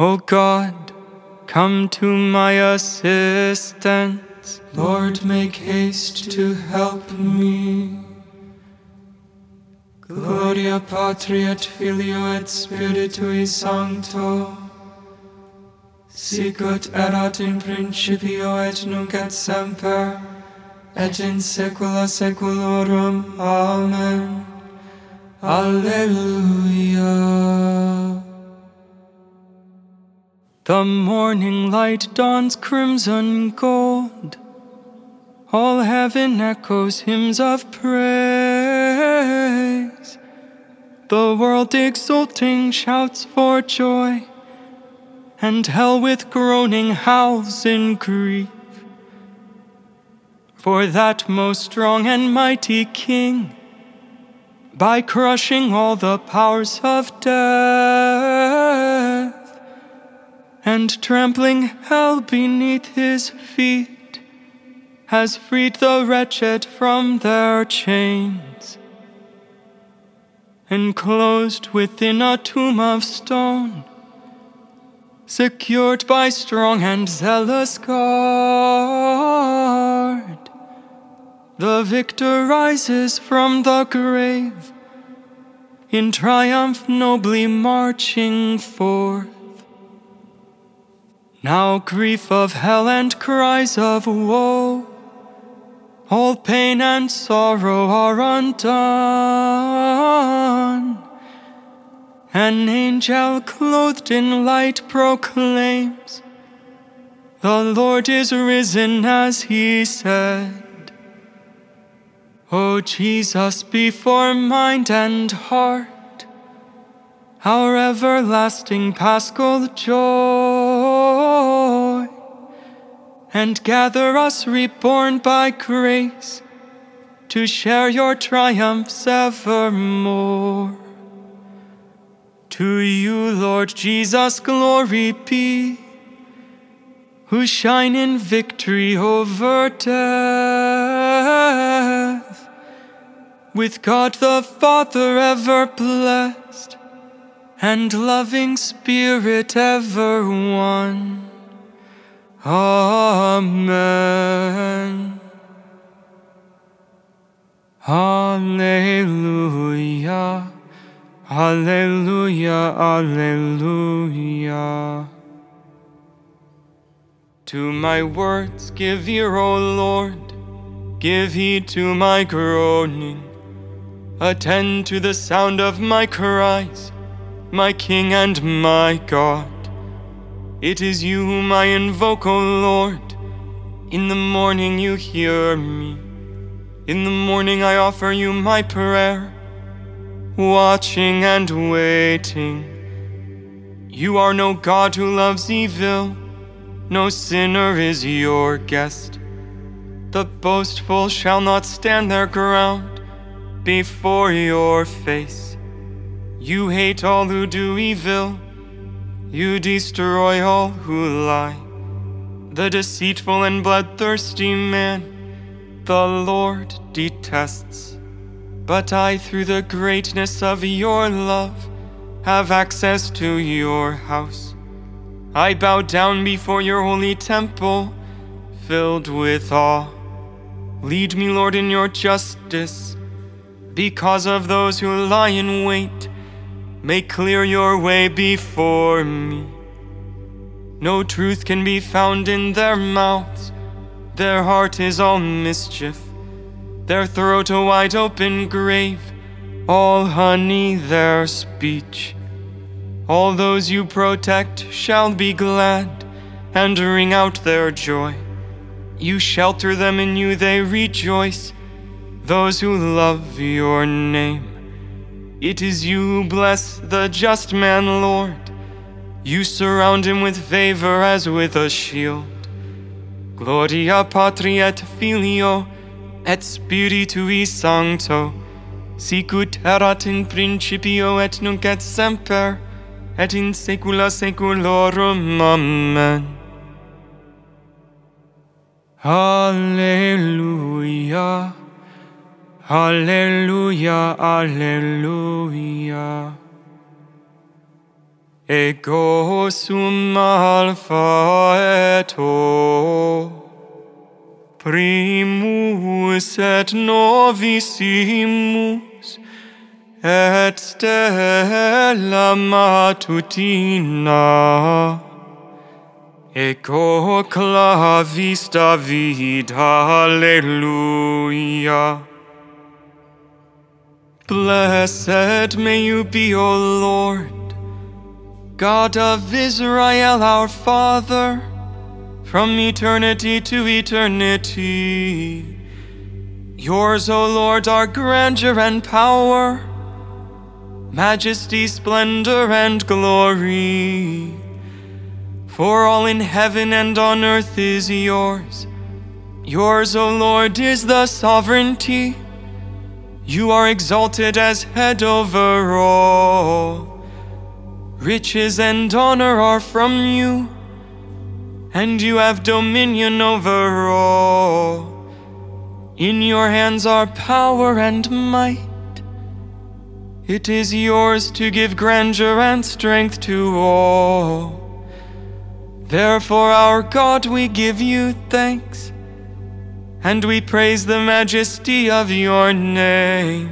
O God, come to my assistance. Lord, make haste to help me. Gloria Patri et Filio et Spiritui Sancto, sicut erat in principio et nunc et semper, et in saecula saeculorum. Amen. Alleluia. The morning light dawns crimson gold. All heaven echoes hymns of praise. The world exulting shouts for joy, and hell with groaning howls in grief. For that most strong and mighty King, by crushing all the powers of death, and trampling hell beneath his feet, has freed the wretched from their chains. Enclosed within a tomb of stone, secured by strong and zealous guard, the victor rises from the grave, in triumph nobly marching forth. Now grief of hell and cries of woe, all pain and sorrow are undone. An angel clothed in light proclaims, the Lord is risen as he said. O Jesus, before mind and heart, our everlasting paschal joy, and gather us reborn by grace to share your triumphs evermore. To you, Lord Jesus, glory be, who shine in victory over death, with God the Father ever blessed, and loving Spirit ever one. Amen. Alleluia. Alleluia. Alleluia. To my words give ear, O Lord, give heed to my groaning. Attend to the sound of my cries, my King and my God. It is you whom I invoke, O Lord. In the morning you hear me. In the morning I offer you my prayer, watching and waiting. You are no God who loves evil, no sinner is your guest. The boastful shall not stand their ground before your face. You hate all who do evil, you destroy all who lie. The deceitful and bloodthirsty man the Lord detests. But I, through the greatness of your love, have access to your house. I bow down before your holy temple, filled with awe. Lead me, Lord, in your justice, because of those who lie in wait. Make clear your way before me. No truth can be found in their mouths. Their heart is all mischief. Their throat a wide open grave. All honey their speech. All those you protect shall be glad and ring out their joy. You shelter them, in you they rejoice, those who love your name. It is you who bless the just man, Lord. You surround him with favor as with a shield. Gloria Patri et Filio et Spiritui Sancto, sicut erat in principio et nunc et semper, et in saecula saeculorum. Amen. Alleluia. Alleluia. Alleluia. ego sum alpha et o, primus et novissimus, et stella matutina, ego clavis David, Alleluia. Blessed may you be, O Lord, God of Israel, our Father, from eternity to eternity. Yours, O Lord, are grandeur and power, majesty, splendor, and glory. For all in heaven and on earth is yours. Yours, O Lord, is the sovereignty. You are exalted as head over all. Riches and honor are from you, and you have dominion over all. In your hands are power and might. It is yours to give grandeur and strength to all. Therefore, our God, we give you thanks, and we praise the majesty of your name.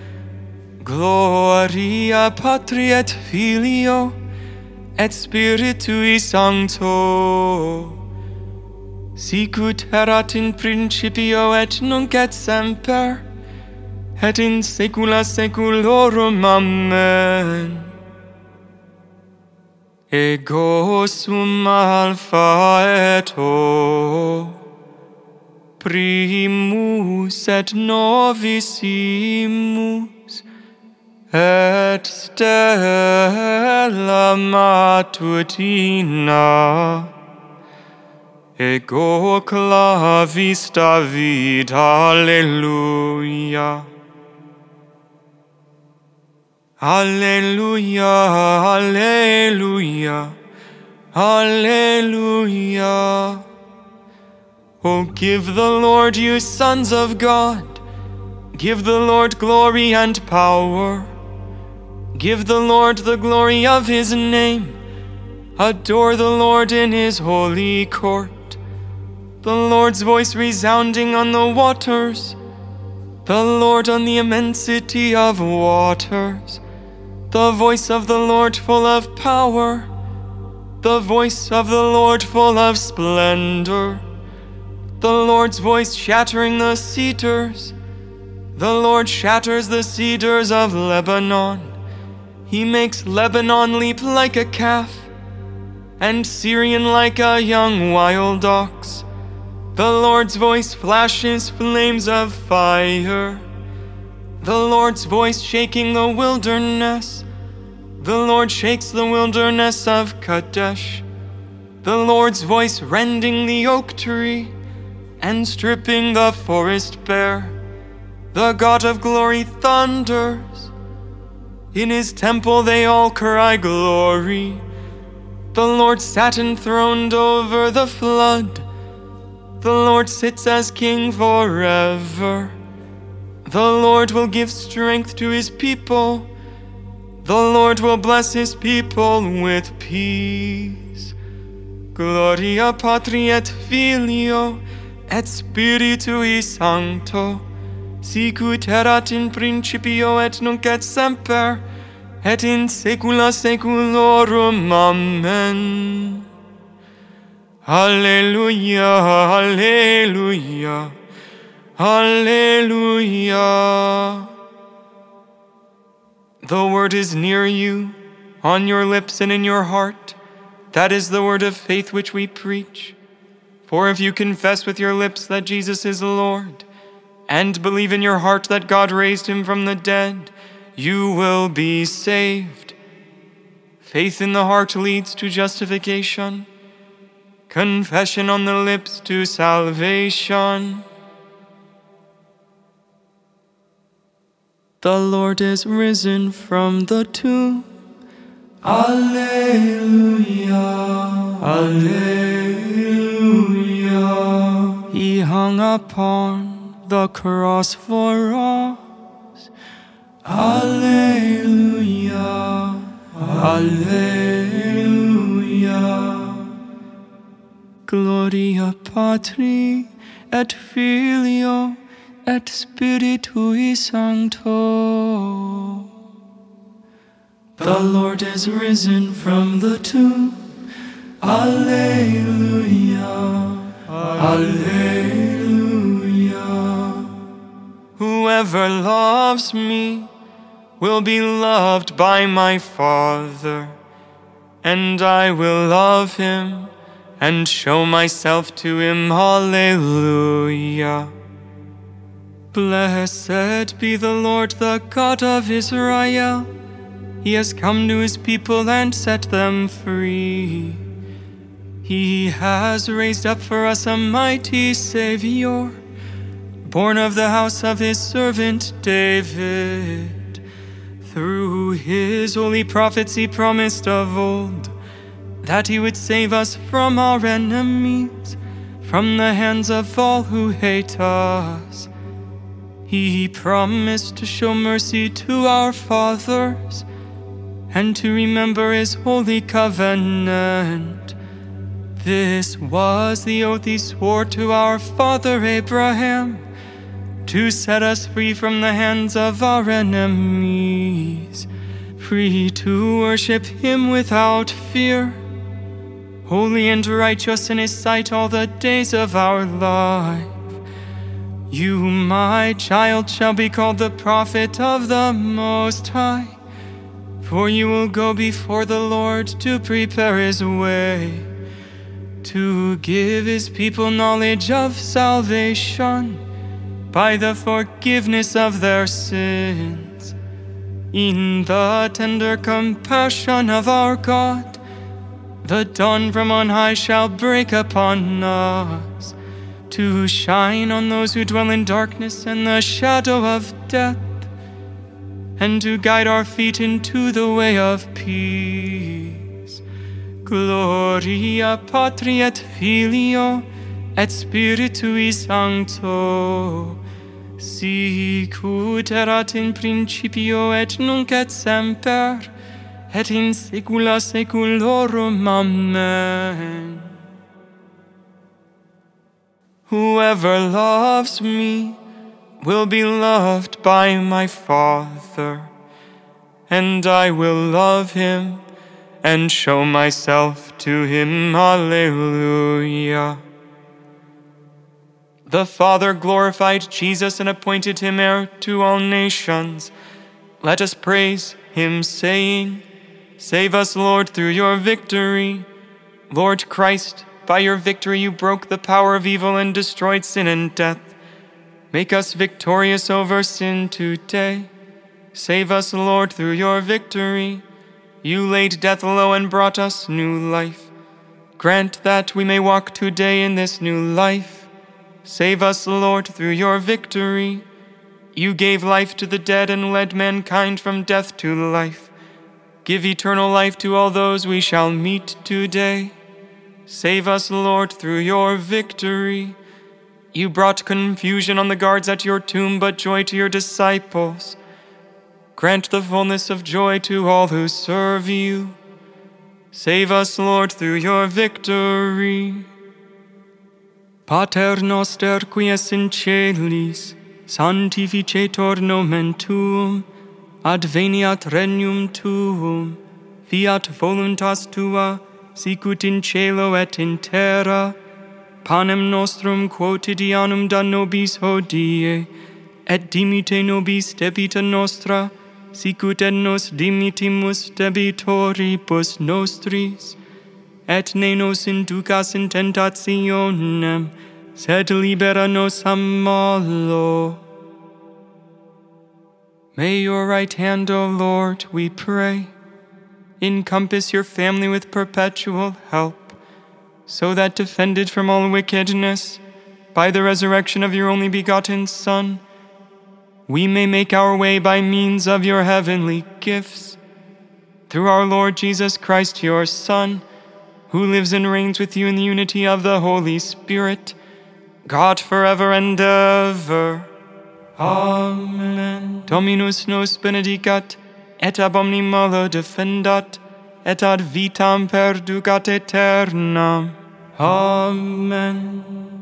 Gloria Patri et Filio et Spiritui Sancto, sicut erat in principio et nunc et semper, et in saecula saeculorum. Amen. Ego sum alpha et o, primus et novissimus, et stella matutina, ego clavis David. Alleluia. Alleluia, alleluia, alleluia. Oh, give the Lord, you sons of God. Give the Lord glory and power. Give the Lord the glory of his name. Adore the Lord in his holy court. The Lord's voice resounding on the waters. The Lord on the immensity of waters. The voice of the Lord full of power. The voice of the Lord full of splendor. The Lord's voice shattering the cedars. The Lord shatters the cedars of Lebanon. He makes Lebanon leap like a calf, and Syrian like a young wild ox. The Lord's voice flashes flames of fire. The Lord's voice shaking the wilderness. The Lord shakes the wilderness of Kadesh. The Lord's voice rending the oak tree and stripping the forest bare. The God of glory thunders. In his temple they all cry glory. The Lord sat enthroned over the flood. The Lord sits as king forever. The Lord will give strength to his people. The Lord will bless his people with peace. Gloria Patri et Filio et Spiritui Sancto, sicut erat in principio et nunc et semper, et in saecula saeculorum. Amen. Alleluia, alleluia, alleluia. The word is near you, on your lips and in your heart. That is the word of faith which we preach. For if you confess with your lips that Jesus is Lord, and believe in your heart that God raised him from the dead, you will be saved. Faith in the heart leads to justification. Confession on the lips to salvation. The Lord is risen from the tomb. Alleluia, alleluia. He hung upon the cross for us. Alleluia, Alleluia. Gloria Patri et Filio et Spiritui Sancto. The Lord is risen from the tomb. Alleluia. Alleluia. Whoever loves me will be loved by my Father, and I will love him and show myself to him. Alleluia. Blessed be the Lord, the God of Israel. He has come to his people and set them free. He has raised up for us a mighty Savior, born of the house of his servant David. Through his holy prophets he promised of old that he would save us from our enemies, from the hands of all who hate us. He promised to show mercy to our fathers and to remember his holy covenant. This was the oath he swore to our father Abraham, to set us free from the hands of our enemies, free to worship him without fear, holy and righteous in his sight all the days of our life. You, my child, shall be called the prophet of the Most High, for you will go before the Lord to prepare his way, to give his people knowledge of salvation by the forgiveness of their sins. In the tender compassion of our God, the dawn from on high shall break upon us, to shine on those who dwell in darkness and the shadow of death, and to guide our feet into the way of peace. Gloria Patri et Filio et Spiritui Sancto, sic ut erat in principio et nunc et semper, et in saecula saeculorum. Amen. Whoever loves me will be loved by my Father, and I will love him and show myself to him. Alleluia. The Father glorified Jesus and appointed him heir to all nations. Let us praise him, saying, Save us, Lord, through your victory. Lord Christ, by your victory you broke the power of evil and destroyed sin and death. Make us victorious over sin today. Save us, Lord, through your victory. You laid death low and brought us new life. Grant that we may walk today in this new life. Save us, Lord, through your victory. You gave life to the dead and led mankind from death to life. Give eternal life to all those we shall meet today. Save us, Lord, through your victory. You brought confusion on the guards at your tomb, but joy to your disciples. Grant the fullness of joy to all who serve you. Save us, Lord, through your victory. Pater noster, qui es in celis, sanctificetur nomen tuum, adveniat regnum tuum, fiat voluntas tua, sicut in cielo et in terra. Panem nostrum quotidianum da nobis hodie, et dimite nobis debita nostra, sicut et nos dimitimus debitoribus nostris, et ne nos inducas in tentationem, sed libera nos a malo. May your right hand, O Lord, we pray, encompass your family with perpetual help, so that, defended from all wickedness by the resurrection of your only begotten Son, we may make our way by means of your heavenly gifts. Through our Lord Jesus Christ, your Son, who lives and reigns with you in the unity of the Holy Spirit, God forever and ever. Amen. Dominus nos benedicat, et ab omni malo defendat, et ad vitam perducat aeternam. Amen.